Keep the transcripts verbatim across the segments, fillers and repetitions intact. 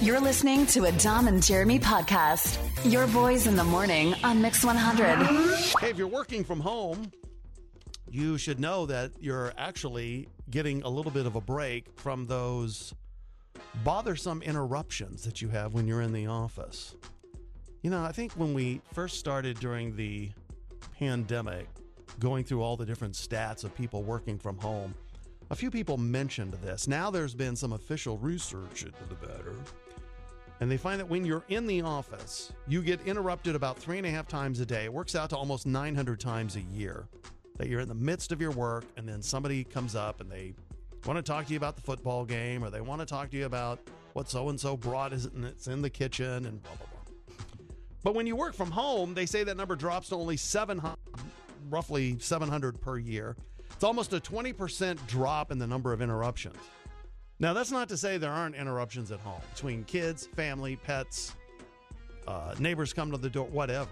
You're listening to a Dom and Jeremy podcast. Your boys in the morning on Mix one hundred. Hey, if you're working from home, you should know that you're actually getting a little bit of a break from those bothersome interruptions that you have when you're in the office. You know, I think when we first started during the pandemic, going through all the different stats of people working from home, a few people mentioned this. Now there's been some official research into the matter, and they find that when you're in the office, you get interrupted about three and a half times a day. It works out to almost nine hundred times a year that you're in the midst of your work, and then somebody comes up and they want to talk to you about the football game, or they want to talk to you about what so-and-so brought is and it's in the kitchen and blah, blah, blah. But when you work from home, they say that number drops to only seven hundred, roughly seven hundred per year. It's almost a twenty percent drop in the number of interruptions. Now, that's not to say there aren't interruptions at home between kids, family, pets, uh, neighbors come to the door, whatever.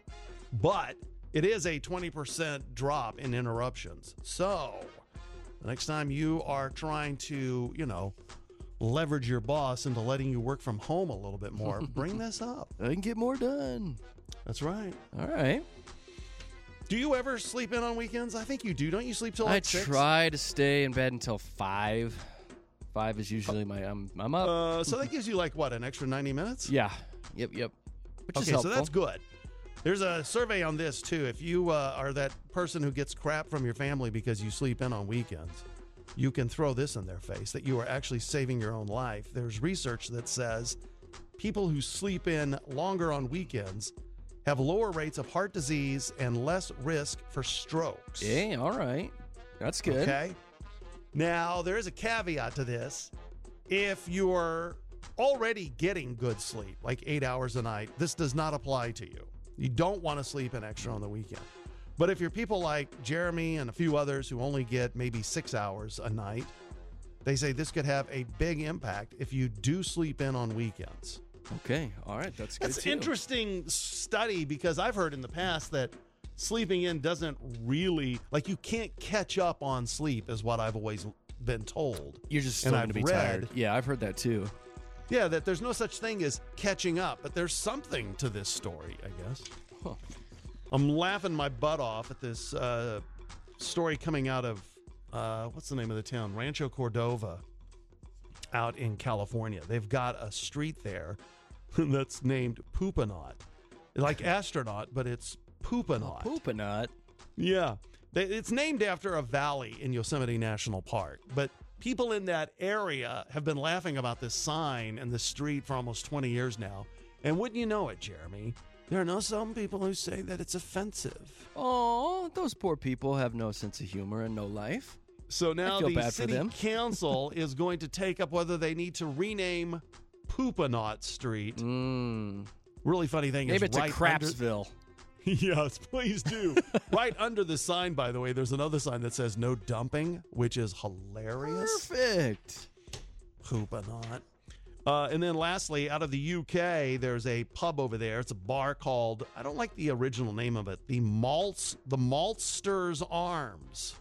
But it is a twenty percent drop in interruptions. So the next time you are trying to, you know, leverage your boss into letting you work from home a little bit more, bring this up. I can get more done. That's right. All right. Do you ever sleep in on weekends? I think you do. Don't you sleep till like I six? try to stay in bed until five. Five is usually my I'm I'm up. Uh, so that gives you like what, an extra ninety minutes? Yeah. Yep. Yep. Which is Okay, helpful. so that's good. There's a survey on this too. If you uh, are that person who gets crap from your family because you sleep in on weekends, you can throw this in their face that you are actually saving your own life. There's research that says people who sleep in longer on weekends have lower rates of heart disease and less risk for strokes. Yeah. All right. That's good. Okay. Now, there is a caveat to this. If you're already getting good sleep, like eight hours a night, this does not apply to you. You don't want to sleep in extra on the weekend. But if you're people like Jeremy and a few others who only get maybe six hours a night, they say this could have a big impact if you do sleep in on weekends. Okay. All right. That's good. That's an too. interesting study because I've heard in the past that sleeping in doesn't really, like you can't catch up on sleep is what I've always been told. You're just still And going to I've be read- tired. Yeah, I've heard that too. Yeah, that there's no such thing as catching up, but there's something to this story, I guess. Huh. I'm laughing my butt off at this uh, story coming out of, uh, what's the name of the town? Rancho Cordova out in California. They've got a street there that's named Poopanaut. Like astronaut, but it's Poopanaut. Poopanaut. Yeah. They- It's named after a valley in Yosemite National Park, but people in that area have been laughing about this sign in the street for almost twenty years now. And wouldn't you know it, Jeremy, there are no some people who say that it's offensive. Oh, those poor people have no sense of humor and no life. So now feel the bad for city them. council is going to take up whether they need to rename Poopanaut Street. Mm. Really funny thing Maybe is it's right a Crapsville. Yes, please do. Right under the sign, by the way, there's another sign that says no dumping, which is hilarious. Perfect. Poopanaut. Uh, and then lastly, out of the U K, there's a pub over there. It's a bar called, I don't like the original name of it, the Malts, the Maltsters Arms.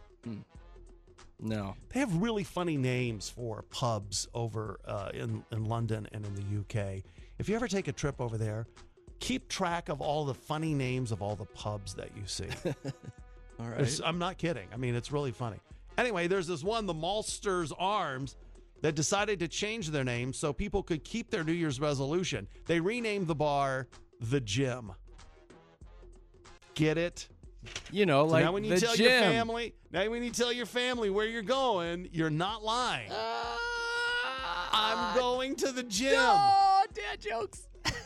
No. They have really funny names for pubs over uh, in, in London and in the U K. If you ever take a trip over there, keep track of all the funny names of all the pubs that you see. All right. It's- I'm not kidding. I mean, it's really funny. Anyway, there's this one, the Maltsters Arms, that decided to change their name so people could keep their New Year's resolution. They renamed the bar The Gym. Get it? You know, So like now when you the tell gym. your family, now when you tell your family where you're going, you're not lying. I'm going to the gym. Oh, dad jokes.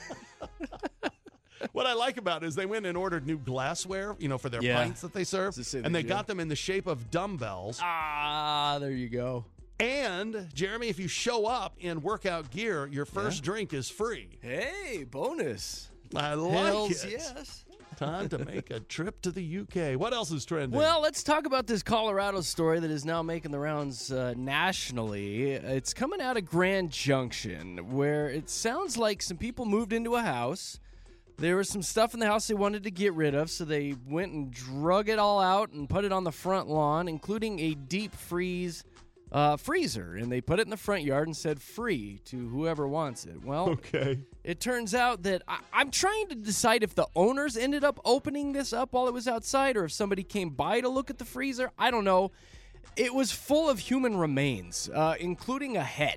What I like about it is they went and ordered new glassware, you know, for their Yeah. pints that they serve, To say the and they gym. got them in the shape of dumbbells. Ah, there you go. And Jeremy, if you show up in workout gear, your first drink is free. Hey, bonus. I like Hells it. yes. Time to make a trip to the U K. What else is trending? Well, let's talk about this Colorado story that is now making the rounds uh, nationally. It's coming out of Grand Junction, where it sounds like some people moved into a house. There was some stuff in the house they wanted to get rid of, so they went and drug it all out and put it on the front lawn, including a deep freeze uh, freezer, and they put it in the front yard and said free to whoever wants it. Well, Okay. it turns out that I- I'm trying to decide if the owners ended up opening this up while it was outside or if somebody came by to look at the freezer. I don't know. It was full of human remains, uh, including a head.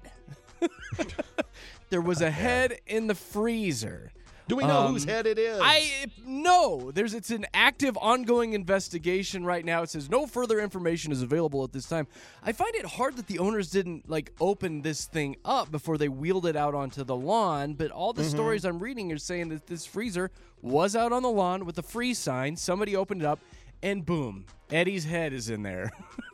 There was a head in the freezer. Do we know Um, whose head it is? I no. There's it's an active, ongoing investigation right now. It says no further information is available at this time. I find it hard that the owners didn't like open this thing up before they wheeled it out onto the lawn. But all the stories I'm reading are saying that this freezer was out on the lawn with a free sign. Somebody opened it up, and boom, Eddie's head is in there.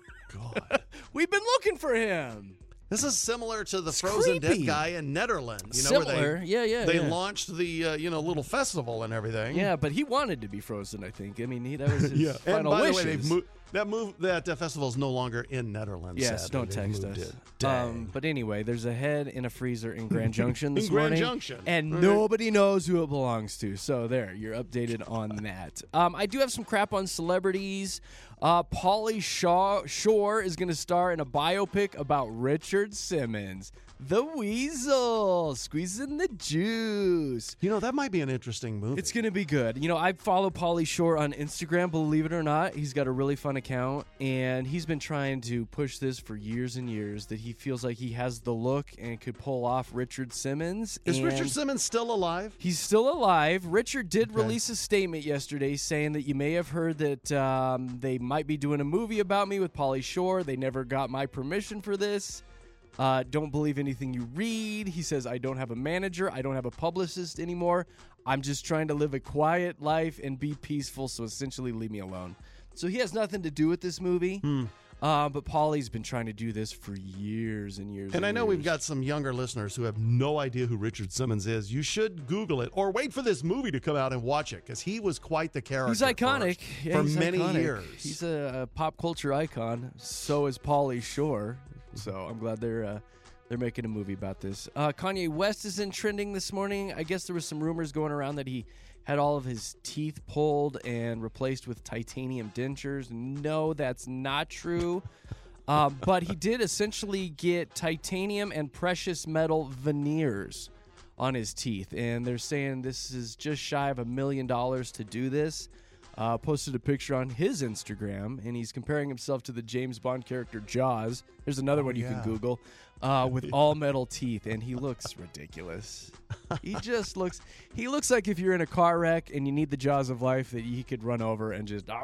God. We've been looking for him. This is similar to the It's Frozen creepy. Dead guy in Netherlands. You know, Similar, where they, yeah, yeah, They yeah. launched the uh, you know little festival and everything. Yeah, but he wanted to be frozen. I think. I mean, he, that was his yeah. And final by wishes. the way, they've moved that move that uh, festival is no longer in Netherlands. Yes, sadly. don't They've text moved us. it. Dang. Um, but anyway, there's a head in a freezer in Grand Junction this In Grand morning, Junction. and All right. nobody knows who it belongs to. So there, you're updated on that. Um, I do have some crap on celebrities. Uh, Pauly Shaw Shore is going to star in a biopic about Richard Simmons, the Weasel, squeezing the juice. You know, that might be an interesting movie. It's going to be good. You know, I follow Pauly Shore on Instagram, believe it or not. He's got a really fun account, and he's been trying to push this for years and years, that he feels like he has the look and could pull off Richard Simmons. Is and Richard Simmons still alive? He's still alive. Richard did Okay. release a statement yesterday saying that you may have heard that um, they might be doing a movie about me with Pauly Shore. They never got my permission for this. Uh, don't believe anything you read. He says, I don't have a manager. I don't have a publicist anymore. I'm just trying to live a quiet life and be peaceful, so essentially leave me alone. So he has nothing to do with this movie. Hmm. Uh, but Pauly's been trying to do this for years and years. And I know years. we've got some younger listeners who have no idea who Richard Simmons is. You should Google it or wait for this movie to come out and watch it because he was quite the character. He's iconic for, Yeah, for he's many iconic. years. He's a, a pop culture icon. So is Pauly Shore. So I'm glad they're uh, they're making a movie about this. Uh, Kanye West is in trending this morning. I guess there was some rumors going around that he had all of his teeth pulled and replaced with titanium dentures. No, that's not true. Uh, but he did essentially get titanium and precious metal veneers on his teeth. And they're saying this is just shy of a million dollars to do this. Uh, posted a picture on his Instagram, and he's comparing himself to the James Bond character Jaws. There's another one you yeah. can Google, uh, with all metal teeth, and he looks ridiculous. He just looks, he looks like if you're in a car wreck and you need the jaws of life that he could run over and just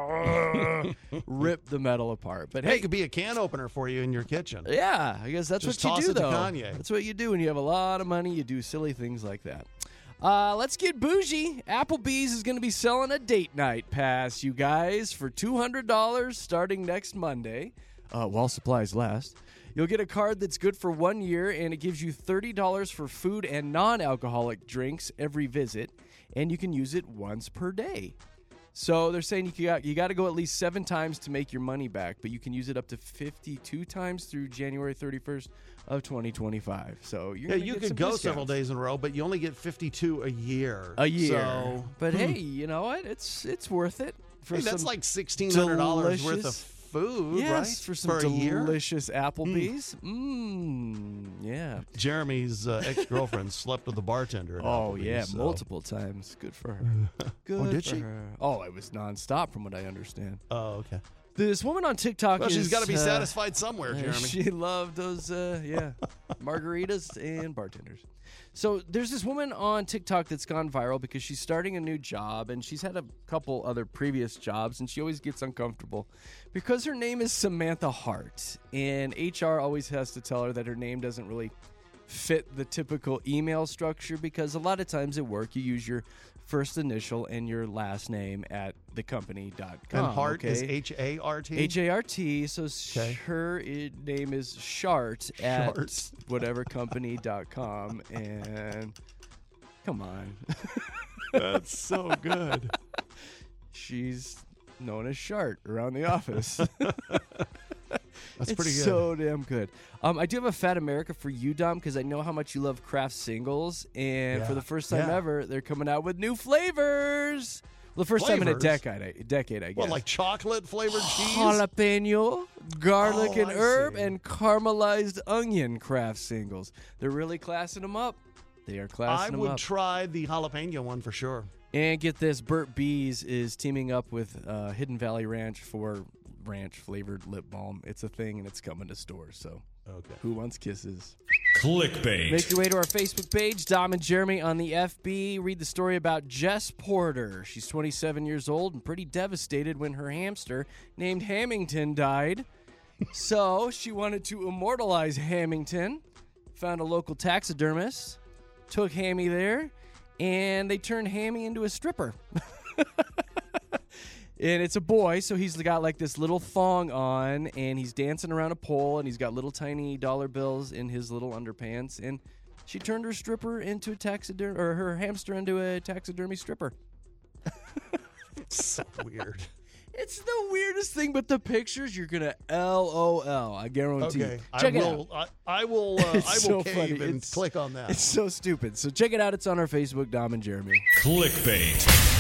rip the metal apart. But Hey, hey, it could be a can opener for you in your kitchen. yeah, I guess that's Just what you toss do, it to though. Kanye. That's what you do when you have a lot of money. You do silly things like that. Uh, let's get bougie. Applebee's is going to be selling a date night pass, you guys, for two hundred dollars starting next Monday, uh, while supplies last. You'll get a card that's good for one year, and it gives you thirty dollars for food and non-alcoholic drinks every visit, and you can use it once per day. So they're saying you got you got to go at least seven times to make your money back, but you can use it up to fifty-two times through January thirty-first of twenty twenty-five. So you're Yeah, gonna you get could some go discounts. several days in a row, but you only get fifty-two a year. a year. So, but hmm. hey, you know what? It's it's worth it for Hey, that's some like sixteen hundred dollars worth of delicious- food, yes, right? for some a year. delicious Applebee's. Mmm, yeah. Jeremy's uh, ex-girlfriend slept with the bartender. At Oh Applebee's, yeah, so- multiple times. Good for her. Good did for she? her. Oh, it was nonstop, from what I understand. Oh, okay. This woman on TikTok Well, is. she's got to be uh, satisfied somewhere, Uh, Jeremy. She loved those, uh, yeah, margaritas and bartenders. So there's this woman on TikTok that's gone viral because she's starting a new job, and she's had a couple other previous jobs, and she always gets uncomfortable because her name is Samantha Hart, and H R always has to tell her that her name doesn't really fit the typical email structure, because a lot of times at work you use your first initial and your last name at the company dot com. And Hart okay? is H A R T? H A R T, so Okay. her i- name is Shart at Shart. whatever company dot com, and come on. That's so good. She's known as Shart around the office. That's It's pretty good. so damn good. Um, I do have a Fat America for you, Dom, because I know how much you love craft singles, and for Yeah. the first time Yeah. ever, they're coming out with new flavors. The first time in a Flavors? decade, a decade, I guess. What, like chocolate flavored cheese? Jalapeno, garlic Oh, and I herb, see. and caramelized onion craft singles. They're really classing them up. They are classing I them would up. try the jalapeno one for sure. And get this, Burt Bees is teaming up with uh, Hidden Valley Ranch for ranch-flavored lip balm. It's a thing, and it's coming to stores, so Okay. who wants kisses? Clickbait. Make your way to our Facebook page, Dom and Jeremy on the F B. Read the story about Jess Porter. She's twenty-seven years old and pretty devastated when her hamster named Hamilton died. So she wanted to immortalize Hamilton, found a local taxidermist, took Hammy there, and they turned Hammy into a stripper. And it's a boy, so he's got like this little thong on, and he's dancing around a pole, and he's got little tiny dollar bills in his little underpants. And she turned her stripper into a taxidermy, or her hamster into a taxidermy stripper. So weird. It's the weirdest thing, but the pictures, you're gonna L O L. I guarantee. Okay. you. Check I it will, out. I, I will. Uh, I will It's so cave funny. and It's- click on that. It's so stupid. So check it out. It's on our Facebook, Dom and Jeremy. Clickbait.